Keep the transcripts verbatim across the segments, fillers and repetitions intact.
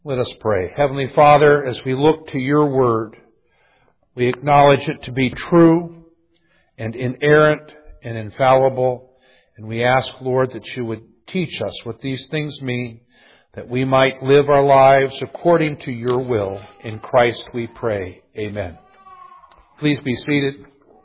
Let us pray. Heavenly Father, as we look to your word, we acknowledge it to be true and inerrant and infallible. And we ask, Lord, that you would teach us what these things mean, that we might live our lives according to your will. In Christ we pray. Amen. Please be seated.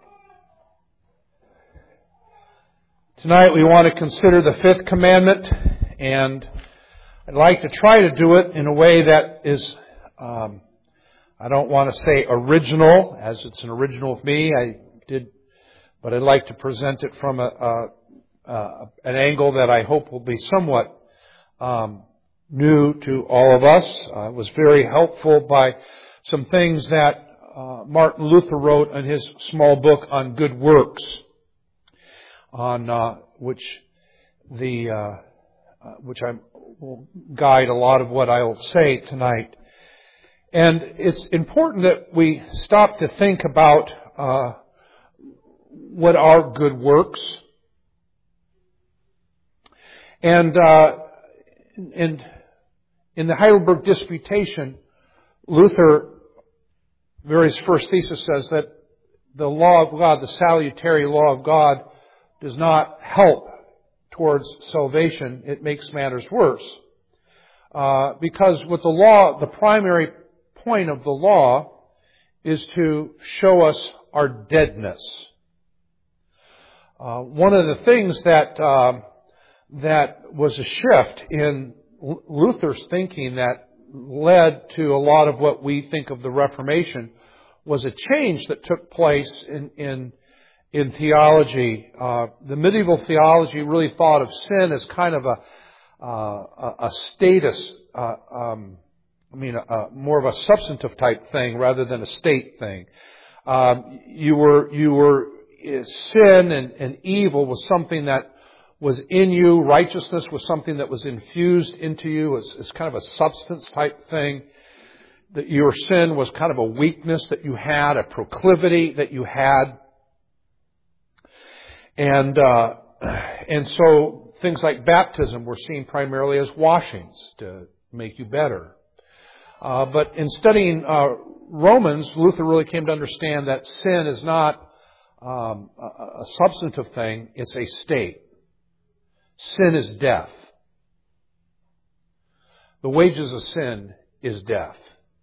Tonight we want to consider the fifth commandment, and I'd like to try to do it in a way that is, um, I don't want to say original, as it's an original with me. I did, but I'd like to present it from a, a, a an angle that I hope will be somewhat um, new to all of us. I was very helpful by some things that uh, Martin Luther wrote in his small book on good works, on uh, which the uh, uh, which I will guide a lot of what I'll say tonight. And it's important that we stop to think about uh, what are good works. And uh, and in the Heidelberg Disputation, Luther, very first thesis, says that the law of God, the salutary law of God, does not help towards salvation. It makes matters worse. Uh, because with the law, the primary point of the law is to show us our deadness. Uh, one of the things that uh, that was a shift in Luther's thinking that led to a lot of what we think of the Reformation was a change that took place in in In theology. Uh, the medieval theology really thought of sin as kind of a uh, a status, uh, um, I mean, a, a, more of a substantive type thing rather than a state thing. Um, you were you were sin and, and evil was something that was in you. Righteousness was something that was infused into you. It's, it's kind of a substance type thing. That your sin was kind of a weakness that you had, a proclivity that you had. And uh, and so things like baptism were seen primarily as washings to make you better. Uh, but in studying uh, Romans, Luther really came to understand that sin is not um, a, a substantive thing, it's a state. Sin is death. The wages of sin is death.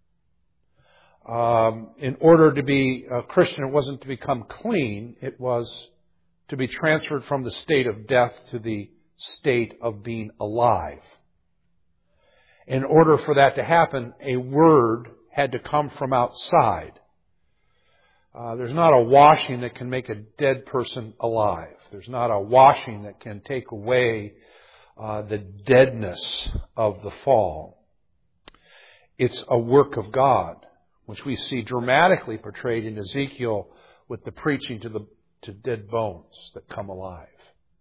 Um, in order to be a Christian, it wasn't to become clean, it was to be transferred from the state of death to the state of being alive. In order for that to happen, a word had to come from outside. Uh, there's not a washing that can make a dead person alive. There's not a washing that can take away uh, the deadness of the fall. It's a work of God, which we see dramatically portrayed in Ezekiel with the preaching to the to dead bones that come alive.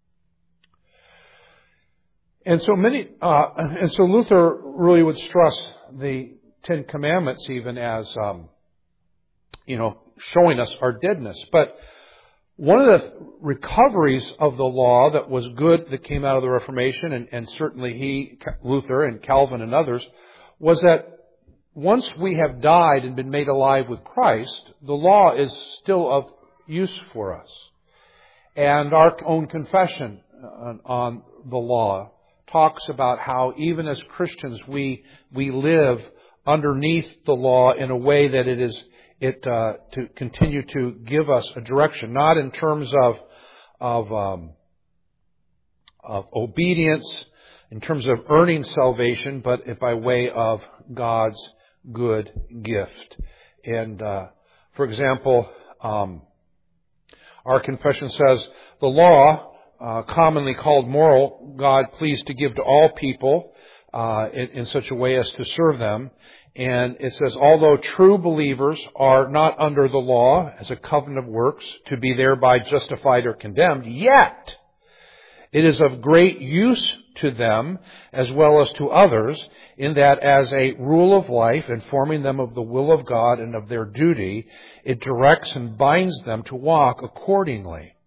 And so many, uh, and so Luther really would stress the Ten Commandments even as, um, you know, showing us our deadness. But one of the recoveries of the law that was good that came out of the Reformation, and, and certainly he, Luther and Calvin and others, was that once we have died and been made alive with Christ, the law is still of use for us. And our own confession on the law talks about how even as Christians we we live underneath the law in a way that it is it uh, to continue to give us a direction, not in terms of of um, of obedience, in terms of earning salvation, but by way of God's good gift. And uh, for example, um, our confession says, the law, uh, commonly called moral, God pleased to give to all people uh, in, in such a way as to serve them. And it says, although true believers are not under the law as a covenant of works to be thereby justified or condemned, yet it is of great use to them as well as to others, in that as a rule of life, informing them of the will of God and of their duty, it directs and binds them to walk accordingly.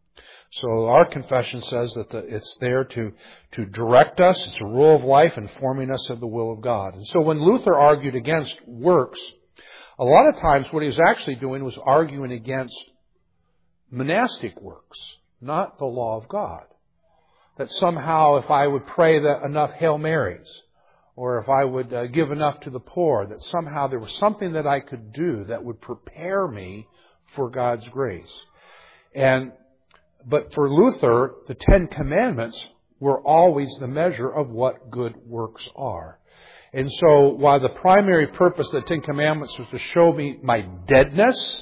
So our confession says that the, it's there to, to direct us. It's a rule of life, informing us of the will of God. And so when Luther argued against works, a lot of times what he was actually doing was arguing against monastic works, not the law of God. That somehow if I would pray that enough Hail Marys, or if I would uh, give enough to the poor, that somehow there was something that I could do that would prepare me for God's grace. And But for Luther, the Ten Commandments were always the measure of what good works are. And so while the primary purpose of the Ten Commandments was to show me my deadness,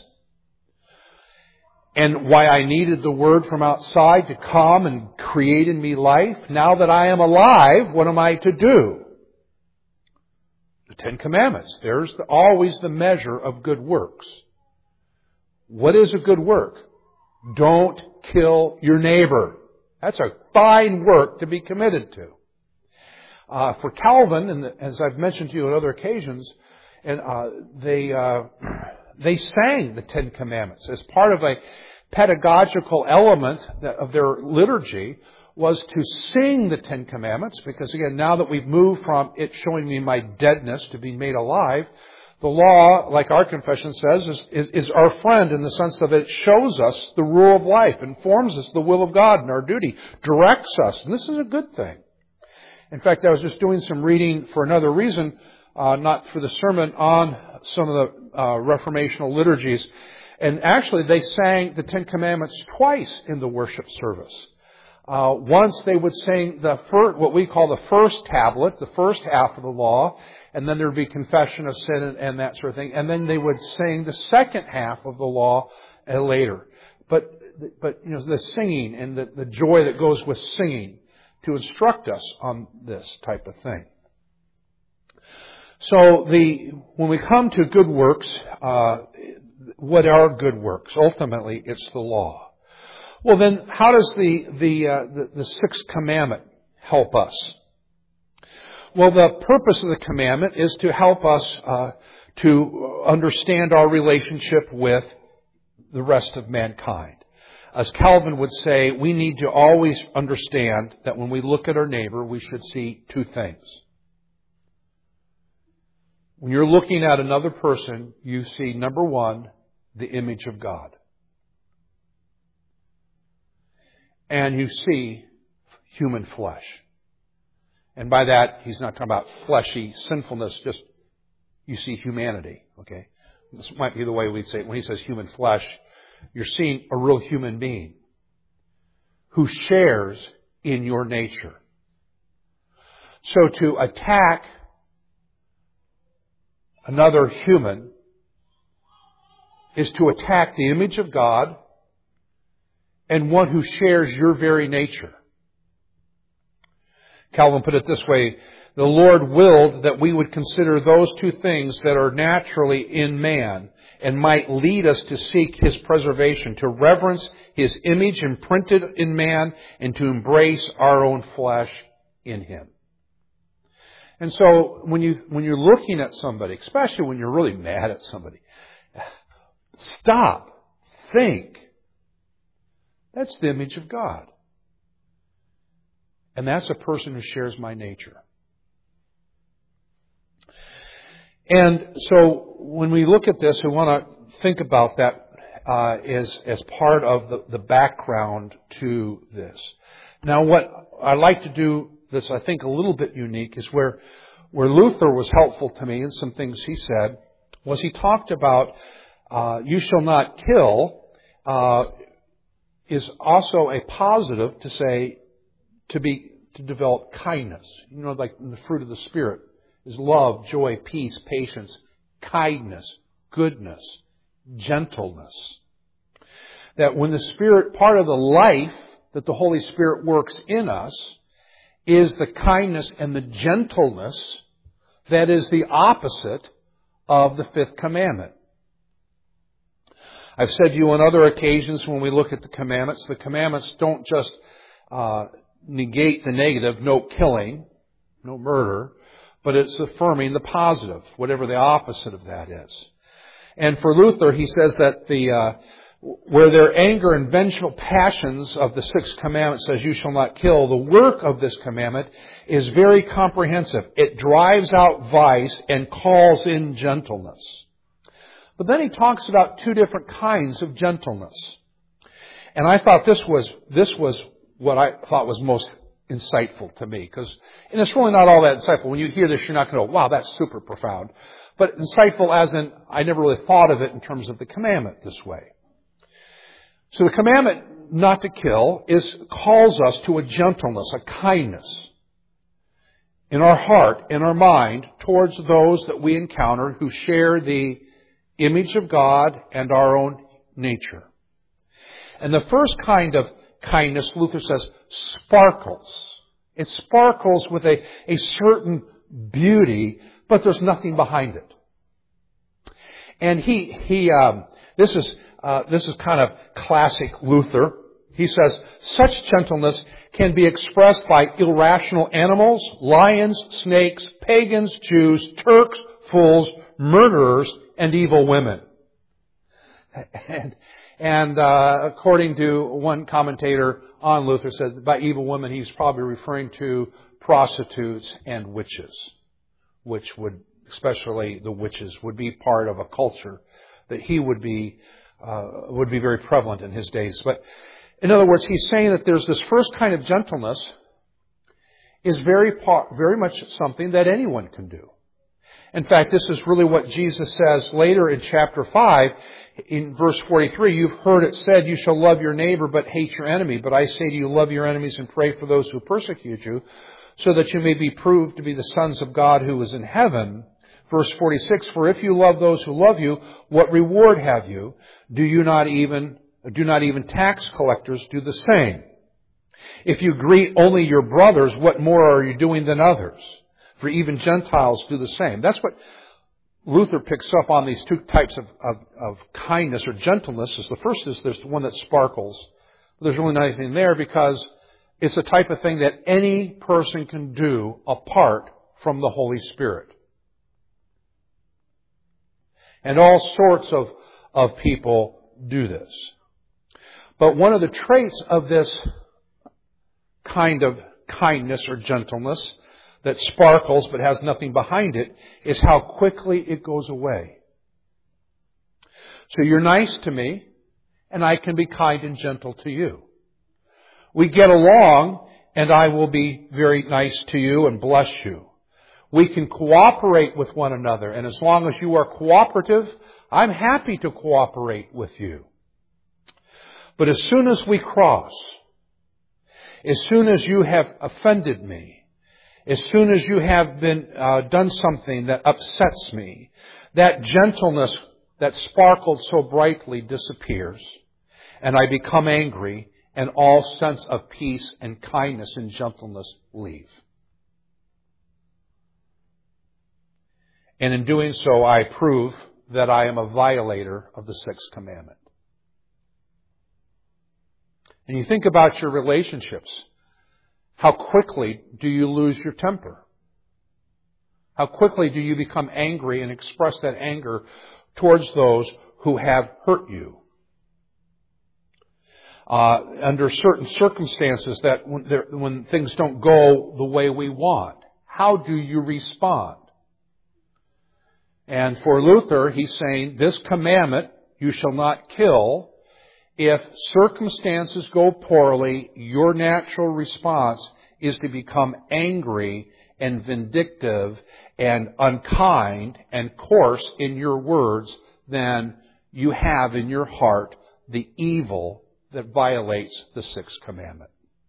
and why I needed the Word from outside to come and create in me life, now that I am alive, what am I to do? The Ten Commandments. There's the, always the measure of good works. What is a good work? Don't kill your neighbor. That's a fine work to be committed to. Uh, for Calvin, and as I've mentioned to you on other occasions, and uh, they uh, they sang the Ten Commandments as part of a pedagogical element of their liturgy, was to sing the Ten Commandments, because again, now that we've moved from it showing me my deadness to being made alive, the law, like our confession says, is, is, is our friend in the sense that it shows us the rule of life, informs us the will of God and our duty, directs us. And this is a good thing. In fact, I was just doing some reading for another reason, uh, not for the sermon, on some of the uh, reformational liturgies. And actually, they sang the Ten Commandments twice in the worship service. Uh, once they would sing the first, what we call the first tablet, the first half of the law, and then there would be confession of sin and, and that sort of thing. And then they would sing the second half of the law uh, later. But, but you know, the singing and the, the joy that goes with singing to instruct us on this type of thing. So the when we come to good works, uh, what are good works? Ultimately, it's the law. Well, then, how does the the, uh, the the sixth commandment help us? Well, the purpose of the commandment is to help us uh, to understand our relationship with the rest of mankind. As Calvin would say, we need to always understand that when we look at our neighbor, we should see two things. When you're looking at another person, you see, number one, the image of God. And you see human flesh. And by that, he's not talking about fleshy sinfulness, just you see humanity. Okay, this might be the way we'd say it. When he says human flesh, you're seeing a real human being who shares in your nature. So to attack another human is to attack the image of God and one who shares your very nature. Calvin put it this way: the Lord willed that we would consider those two things that are naturally in man and might lead us to seek His preservation, to reverence His image imprinted in man, and to embrace our own flesh in Him. And so when you, when you're looking at somebody, especially when you're really mad at somebody, stop, think. That's the image of God. And that's a person who shares my nature. And so when we look at this, we want to think about that uh, as, as part of the, the background to this. Now, what I like to do that's, I think, a little bit unique is where, where Luther was helpful to me in some things he said, was he talked about uh, you shall not kill uh, is also a positive to say to be to develop kindness. You know, like the fruit of the Spirit is love, joy, peace, patience, kindness, goodness, gentleness. That when the Spirit, part of the life that the Holy Spirit works in us is the kindness and the gentleness that is the opposite of the fifth commandment. I've said to you on other occasions when we look at the commandments, the commandments don't just uh, negate the negative, no killing, no murder, but it's affirming the positive, whatever the opposite of that is. And for Luther, he says that the uh, where their anger and vengeful passions of the sixth commandment says, you shall not kill, the work of this commandment is very comprehensive. It drives out vice and calls in gentleness. But then he talks about two different kinds of gentleness. And I thought this was, this was what I thought was most insightful to me. Because, and it's really not all that insightful. When you hear this, you're not going to go, wow, that's super profound. But insightful as in, I never really thought of it in terms of the commandment this way. So the commandment not to kill is calls us to a gentleness, a kindness in our heart, in our mind, towards those that we encounter who share the image of God and our own nature. And the first kind of kindness, Luther says, sparkles. It sparkles with a, a certain beauty, but there's nothing behind it. And he, he, um, this is, uh, this is kind of classic Luther. He says, such gentleness can be expressed by irrational animals, lions, snakes, pagans, Jews, Turks, fools, murderers, and evil women. And, and uh, according to one commentator on Luther, said by evil women he's probably referring to prostitutes and witches, which would, especially the witches, would be part of a culture that he would be uh, would be very prevalent in his days. But in other words, he's saying that there's this first kind of gentleness is very very much something that anyone can do. In fact, this is really what Jesus says later in chapter five, in verse forty-three. You've heard it said, you shall love your neighbor but hate your enemy. But I say to you, love your enemies and pray for those who persecute you, so that you may be proved to be the sons of God who is in heaven. Verse forty-six, for if you love those who love you, what reward have you? Do you not even, do not even tax collectors do the same? If you greet only your brothers, what more are you doing than others? For even Gentiles do the same. That's what Luther picks up on, these two types of, of, of kindness or gentleness. Is the first is there's the one that sparkles. There's really not anything there because it's the type of thing that any person can do apart from the Holy Spirit. And all sorts of, of people do this. But one of the traits of this kind of kindness or gentleness that sparkles but has nothing behind it is how quickly it goes away. So you're nice to me, and I can be kind and gentle to you. We get along, and I will be very nice to you and bless you. We can cooperate with one another, and as long as you are cooperative, I'm happy to cooperate with you. But as soon as we cross, as soon as you have offended me, as soon as you have been uh, done something that upsets me, that gentleness that sparkled so brightly disappears, and I become angry, and all sense of peace and kindness and gentleness leave. And in doing so, I prove that I am a violator of the sixth commandment. And you think about your relationships. How quickly do you lose your temper? How quickly do you become angry and express that anger towards those who have hurt you? Uh, under certain circumstances that when, when things don't go the way we want, how do you respond? And for Luther, he's saying, this commandment, you shall not kill. If circumstances go poorly, your natural response is to become angry and vindictive and unkind and coarse in your words, then you have in your heart the evil that violates the sixth commandment.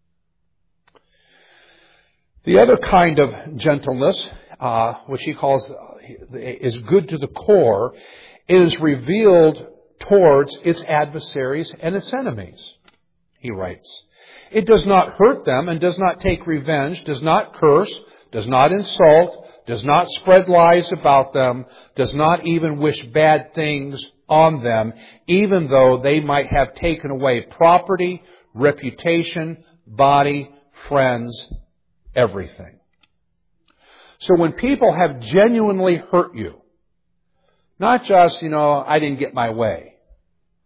The other kind of gentleness, uh, which he calls is good to the core, is revealed towards its adversaries and its enemies, he writes. It does not hurt them and does not take revenge, does not curse, does not insult, does not spread lies about them, does not even wish bad things on them, even though they might have taken away property, reputation, body, friends, everything. So when people have genuinely hurt you, not just, you know, I didn't get my way.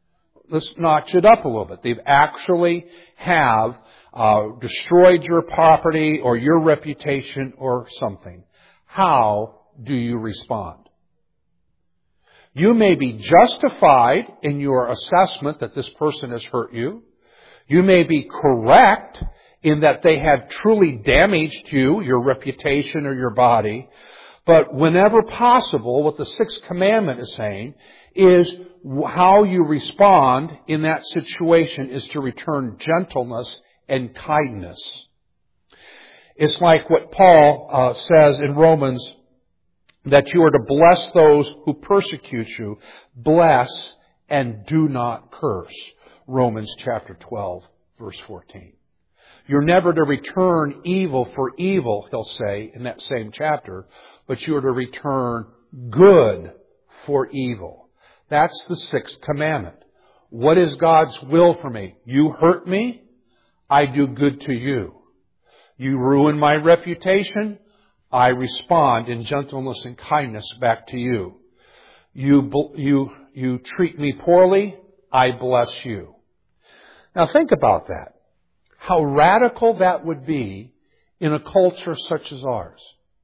let's notch it up a little bit. They've actually have uh, destroyed your property or your reputation or something. How do you respond? You may be justified in your assessment that this person has hurt you. You may be correct in that they have truly damaged you, your reputation or your body. But whenever possible, what the Sixth Commandment is saying is how you respond in that situation is to return gentleness and kindness. It's like what Paul uh, says in Romans, that you are to bless those who persecute you. Bless and do not curse. Romans chapter twelve, verse fourteen. You're never to return evil for evil, he'll say in that same chapter, but you are to return good for evil. That's the Sixth Commandment. What is God's will for me? You hurt me, I do good to you. You ruin my reputation, I respond in gentleness and kindness back to you. You, you, you treat me poorly, I bless you. Now think about that. How radical that would be in a culture such as ours.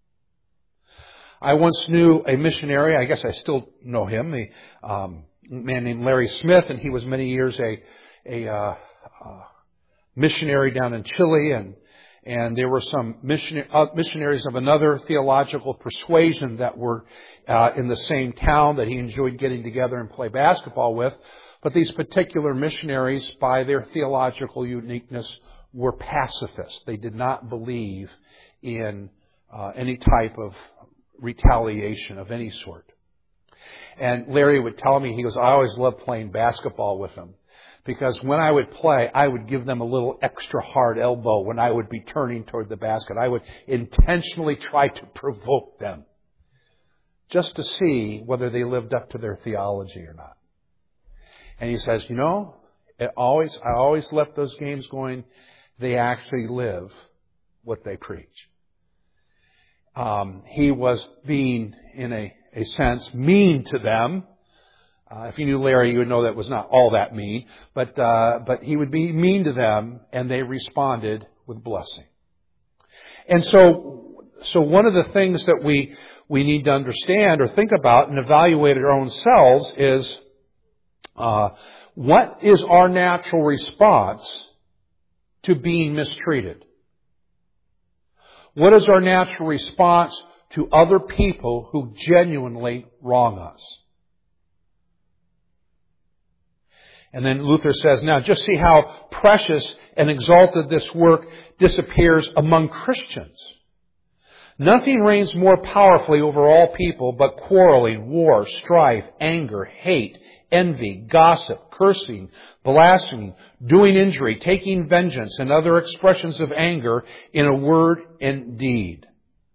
I once knew a missionary, I guess I still know him, a um, man named Larry Smith, and he was many years a, a uh, uh, missionary down in Chile, and And there were some missionaries of another theological persuasion that were uh, in the same town that he enjoyed getting together and play basketball with. But these particular missionaries, by their theological uniqueness, were pacifists. They did not believe in uh, any type of retaliation of any sort. And Larry would tell me, he goes, I always loved playing basketball with them. Because when I would play, I would give them a little extra hard elbow when I would be turning toward the basket. I would intentionally try to provoke them just to see whether they lived up to their theology or not. And he says, you know, it always I always left those games going, they actually live what they preach. Um, he was being, in a, a sense, mean to them. Uh, if you knew Larry, you would know that was not all that mean. But uh, but he would be mean to them, and they responded with blessing. And so, so one of the things that we we need to understand or think about and evaluate our own selves is uh, what is our natural response to being mistreated? What is our natural response to other people who genuinely wrong us? And then Luther says, now just see how precious and exalted this work disappears among Christians. Nothing reigns more powerfully over all people but quarreling, war, strife, anger, hate, envy, gossip, cursing, blasphemy, doing injury, taking vengeance, and other expressions of anger in a word and deed.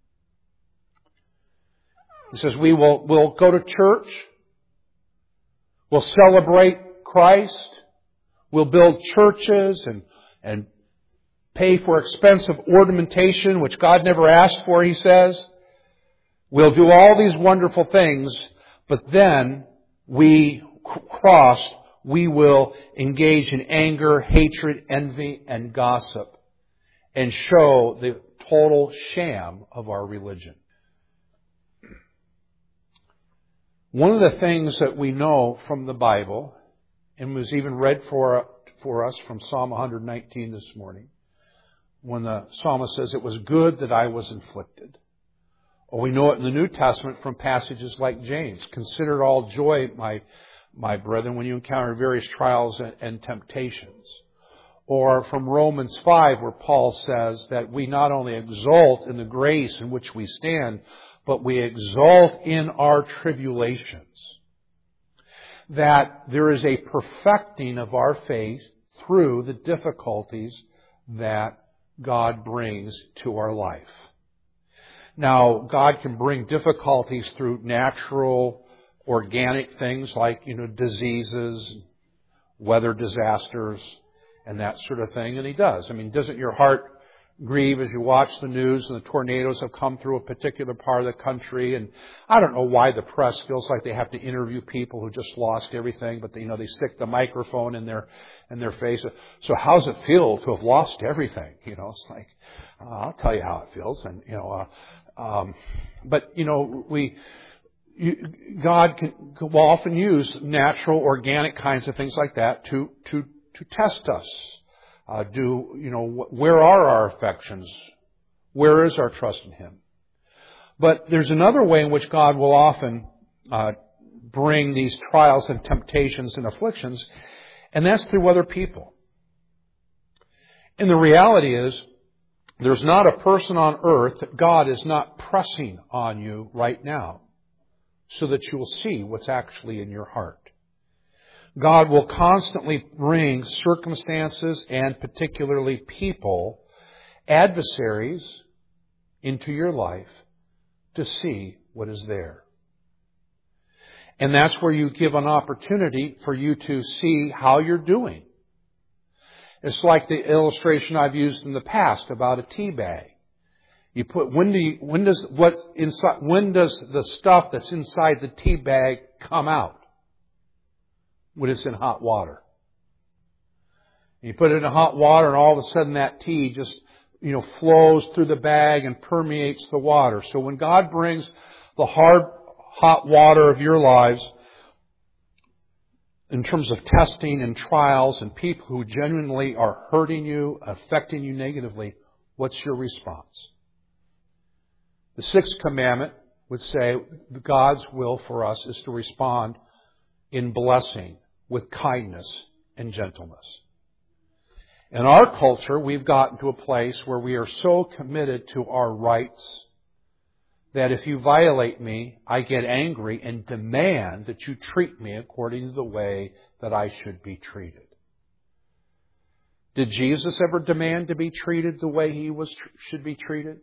He says we will we'll go to church, we'll celebrate Christ, we'll build churches and, and pay for expensive ornamentation, which God never asked for, he says. We'll do all these wonderful things, but then we cross, we will engage in anger, hatred, envy, and gossip, and show the total sham of our religion. One of the things that we know from the Bible, and was even read for, for us from Psalm one nineteen this morning, when the psalmist says, it was good that I was inflicted. Or we know it in the New Testament from passages like James. Consider it all joy, my, my brethren, when you encounter various trials and, and temptations. Or from Romans five, where Paul says that we not only exult in the grace in which we stand, but we exult in our tribulations. That there is a perfecting of our faith through the difficulties that God brings to our life. Now, God can bring difficulties through natural, organic things like, you know, diseases, weather disasters, and that sort of thing. And He does. I mean, doesn't your heart grieve as you watch the news and the tornadoes have come through a particular part of the country. And I don't know why the press feels like they have to interview people who just lost everything, but they, you know, they stick the microphone in their in their face. So how's it feel to have lost everything? You know, it's like, uh, I'll tell you how it feels. And you know, uh, um, but you know, we. You, God can, will often use natural, organic kinds of things like that to to to test us. Uh, do you know where are our affections? Where is our trust in Him? But there's another way in which God will often uh, bring these trials and temptations and afflictions, and that's through other people. And the reality is, there's not a person on earth that God is not pressing on you right now, so that you will see what's actually in your heart. God will constantly bring circumstances and particularly people, adversaries, into your life to see what is there. And that's where you give an opportunity for you to see how you're doing. It's like the illustration I've used in the past about a tea bag. You put when do you, when does what's inside when does the stuff that's inside the tea bag come out? When it's in hot water. You put it in hot water, and all of a sudden that tea just you know flows through the bag and permeates the water. So when God brings the hard, hot water of your lives, in terms of testing and trials and people who genuinely are hurting you, affecting you negatively, what's your response? The sixth commandment would say God's will for us is to respond in blessing with kindness and gentleness. In our culture, we've gotten to a place where we are so committed to our rights that if you violate me, I get angry and demand that you treat me according to the way that I should be treated. Did Jesus ever demand to be treated the way He was should be treated?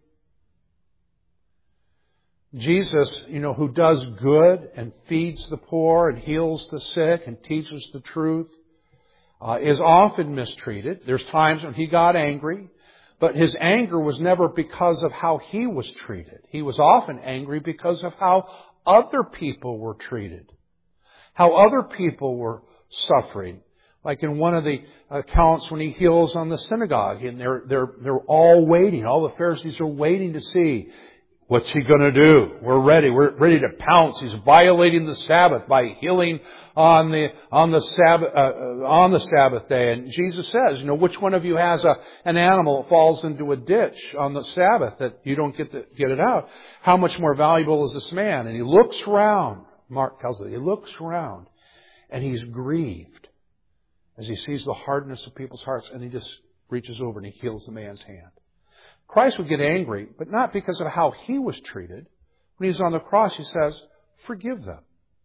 Jesus, you know, who does good and feeds the poor and heals the sick and teaches the truth, uh, is often mistreated. There's times when He got angry, but His anger was never because of how He was treated. He was often angry because of how other people were treated, how other people were suffering. Like in one of the accounts when He heals on the synagogue, and they're they're they're all waiting. All the Pharisees are waiting to see, what's He going to do? We're ready. We're ready to pounce. He's violating the Sabbath by healing on the on the Sabbath uh, on the Sabbath day. And Jesus says, you know, which one of you has a an animal that falls into a ditch on the Sabbath that you don't get to get it out? How much more valuable is this man? And He looks around. Mark tells us He looks around, and He's grieved as He sees the hardness of people's hearts, and He just reaches over and He heals the man's hand. Christ would get angry, but not because of how He was treated. When He's on the cross, He says, forgive them.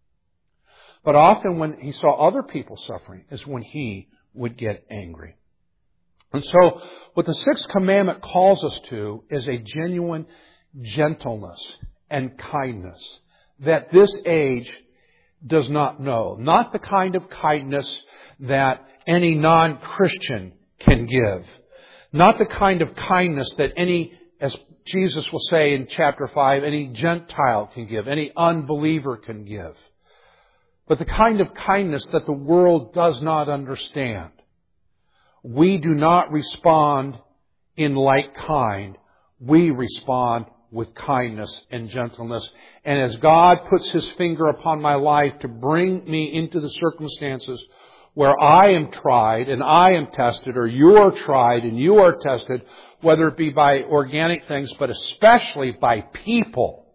But often when He saw other people suffering is when He would get angry. And so what the sixth commandment calls us to is a genuine gentleness and kindness that this age does not know. Not the kind of kindness that any non-Christian can give. Not the kind of kindness that any, as Jesus will say in chapter five, any Gentile can give, any unbeliever can give. But the kind of kindness that the world does not understand. We do not respond in like kind. We respond with kindness and gentleness. And as God puts His finger upon my life to bring me into the circumstances where I am tried and I am tested, or you are tried and you are tested, whether it be by organic things, but especially by people,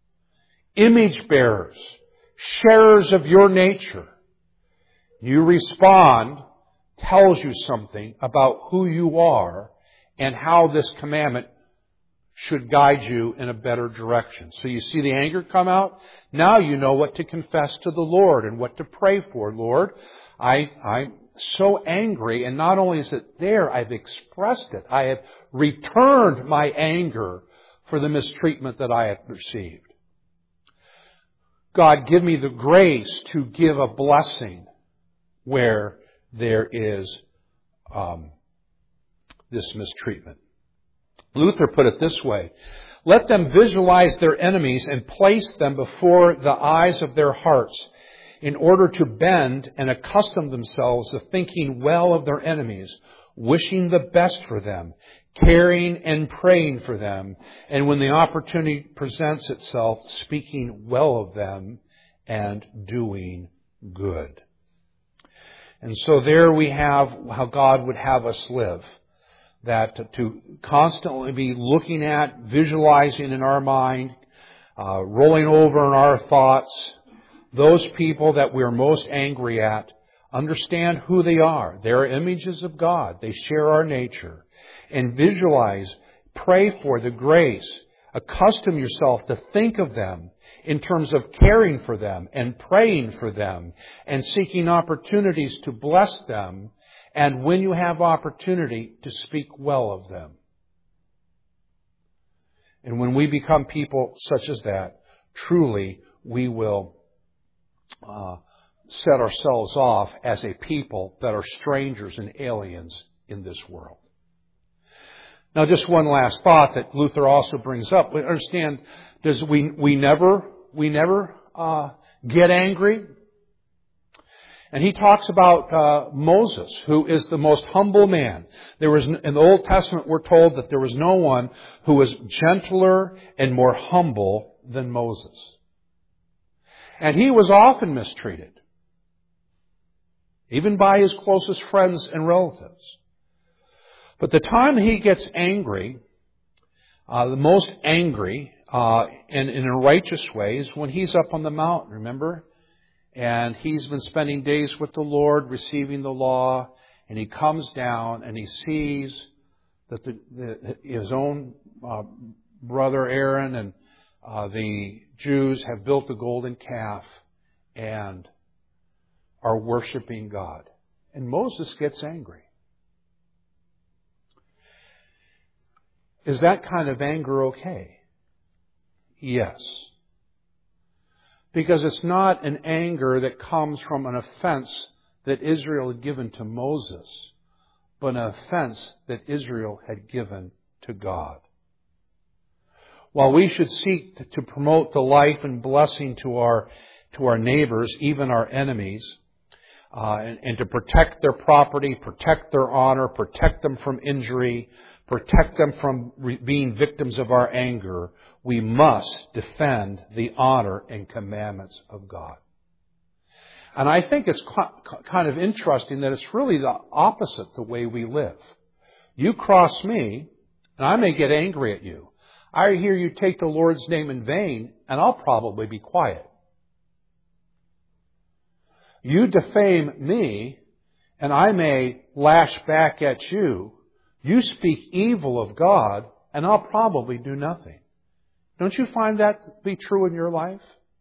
image bearers, sharers of your nature, you respond, tells you something about who you are and how this commandment should guide you in a better direction. So you see the anger come out. Now you know what to confess to the Lord and what to pray for. Lord, I, I'm so angry, and not only is it there, I've expressed it. I have returned my anger for the mistreatment that I have received. God, give me the grace to give a blessing where there is um, this mistreatment. Luther put it this way: let them visualize their enemies and place them before the eyes of their hearts in order to bend and accustom themselves to thinking well of their enemies, wishing the best for them, caring and praying for them, and when the opportunity presents itself, speaking well of them and doing good. And so there we have how God would have us live. That to constantly be looking at, visualizing in our mind, uh, rolling over in our thoughts, those people that we're most angry at, understand who they are. They're images of God. They share our nature. And visualize, pray for the grace. Accustom yourself to think of them in terms of caring for them and praying for them and seeking opportunities to bless them, and when you have opportunity, to speak well of them. And when we become people such as that, truly we will uh, set ourselves off as a people that are strangers and aliens in this world. Now, just one last thought that Luther also brings up. We understand, does we we never we never uh, get angry. And he talks about uh, Moses, who is the most humble man. There was, in the Old Testament, we're told that there was no one who was gentler and more humble than Moses. And he was often mistreated, even by his closest friends and relatives. But the time he gets angry, uh, the most angry, uh, and in a righteous way, is when he's up on the mountain, remember? And he's been spending days with the Lord, receiving the law, and he comes down and he sees that the, the, his own uh, brother Aaron and uh, the Jews have built the golden calf and are worshiping God. And Moses gets angry. Is that kind of anger okay? Yes. Because it's not an anger that comes from an offense that Israel had given to Moses, but an offense that Israel had given to God. While we should seek to promote the life and blessing to our to our neighbors, even our enemies, uh, and, and to protect their property, protect their honor, protect them from injury, protect them from re- being victims of our anger, we must defend the honor and commandments of God. And I think it's kind of interesting that it's really the opposite the way we live. You cross me, and I may get angry at you. I hear you take the Lord's name in vain, and I'll probably be quiet. You defame me, and I may lash back at you. You speak evil of God, and I'll probably do nothing. Don't you find that to be true in your life?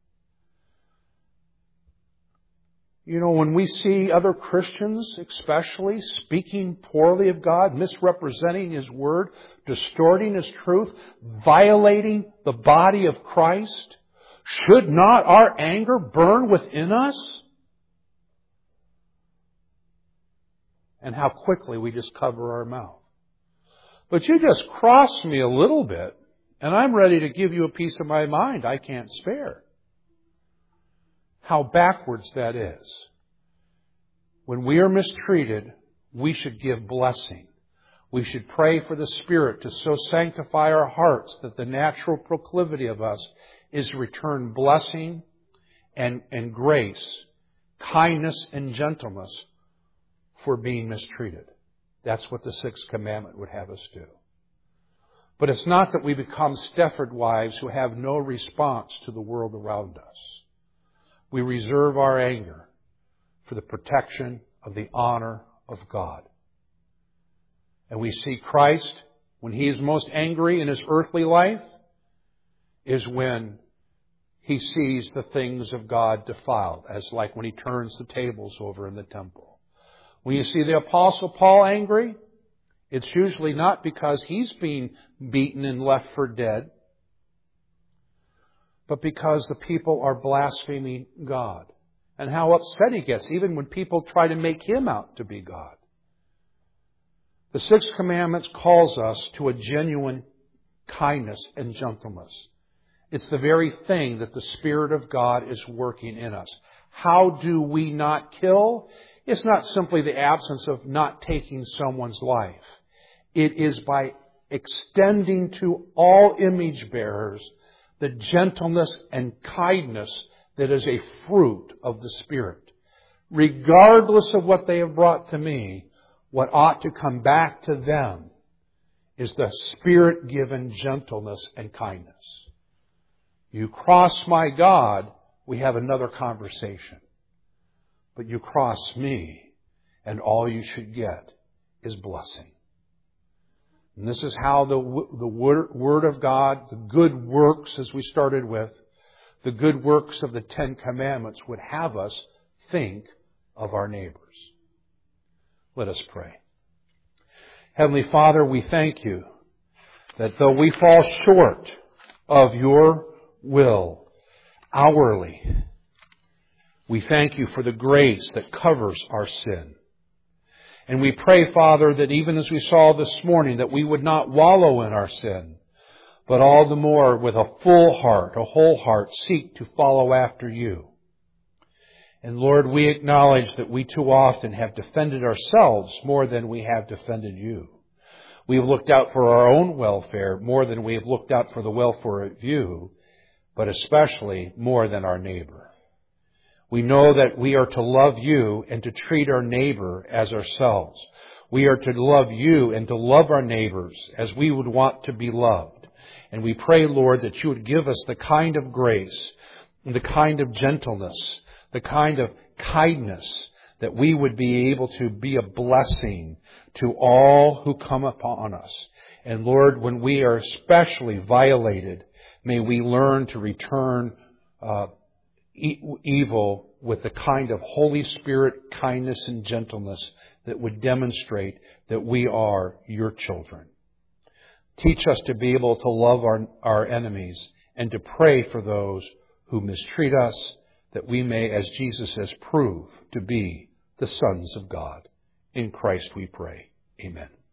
You know, when we see other Christians, especially, speaking poorly of God, misrepresenting His Word, distorting His truth, violating the body of Christ, should not our anger burn within us? And how quickly we just cover our mouth. But you just cross me a little bit, and I'm ready to give you a piece of my mind I can't spare. How backwards that is. When we are mistreated, we should give blessing. We should pray for the Spirit to so sanctify our hearts that the natural proclivity of us is to return blessing and, and grace, kindness and gentleness for being mistreated. That's what the sixth commandment would have us do. But it's not that we become Stefford wives who have no response to the world around us. We reserve our anger for the protection of the honor of God. And we see Christ, when He is most angry in His earthly life, is when He sees the things of God defiled, as like when He turns the tables over in the temple. When you see the Apostle Paul angry, it's usually not because he's being beaten and left for dead, but because the people are blaspheming God. And how upset he gets, even when people try to make him out to be God. The Sixth Commandment calls us to a genuine kindness and gentleness. It's the very thing that the Spirit of God is working in us. How do we not kill? It's not simply the absence of not taking someone's life. It is by extending to all image bearers the gentleness and kindness that is a fruit of the Spirit. Regardless of what they have brought to me, what ought to come back to them is the Spirit-given gentleness and kindness. You cross my God, we have another conversation. But you cross me, and all you should get is blessing. And this is how the, the Word of God, the good works, as we started with, the good works of the Ten Commandments would have us think of our neighbors. Let us pray. Heavenly Father, we thank you that though we fall short of your will hourly, we thank you for the grace that covers our sin. And we pray, Father, that even as we saw this morning, that we would not wallow in our sin, but all the more with a full heart, a whole heart, seek to follow after you. And Lord, we acknowledge that we too often have defended ourselves more than we have defended you. We have looked out for our own welfare more than we have looked out for the welfare of you, but especially more than our neighbor. We know that we are to love you and to treat our neighbor as ourselves. We are to love you and to love our neighbors as we would want to be loved. And we pray, Lord, that you would give us the kind of grace and the kind of gentleness, the kind of kindness that we would be able to be a blessing to all who come upon us. And Lord, when we are especially violated, may we learn to return uh, e- evil with the kind of Holy Spirit kindness and gentleness that would demonstrate that we are your children. Teach us to be able to love our, our enemies and to pray for those who mistreat us, that we may, as Jesus says, prove to be the sons of God. In Christ we pray. Amen.